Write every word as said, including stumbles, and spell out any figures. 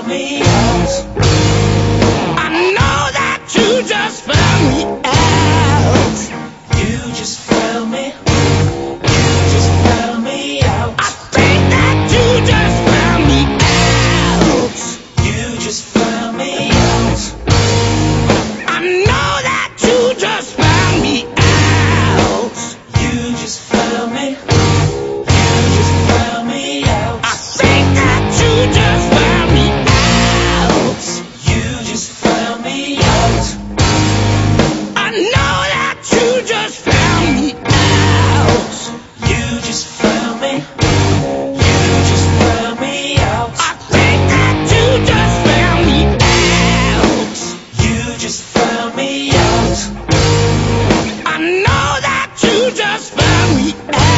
found me out. I know that you just found me out. You just found me. You just found me out. I think that you just found me out. You just found me out. I know that you just found me out. You just found me. You just found me out. I think that you just found me out. You just found me out. I know that you just found me out. You just found me. You just found me out. I think that you just found me out. You just found me out. I know that you just found me out.